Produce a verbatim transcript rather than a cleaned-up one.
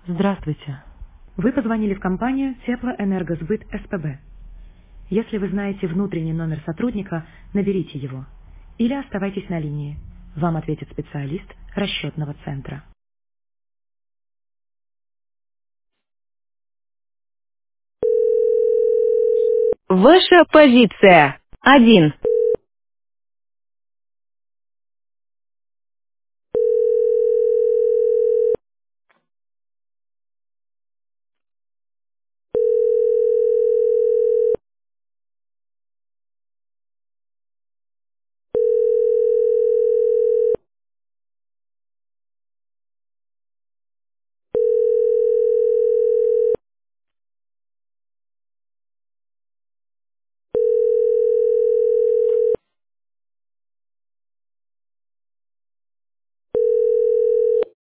Здравствуйте. Вы позвонили в компанию Теплоэнергосбыт СПБ. Если вы знаете внутренний номер сотрудника, наберите его. Или оставайтесь на линии. Вам ответит специалист расчетного центра. Ваша позиция. Один.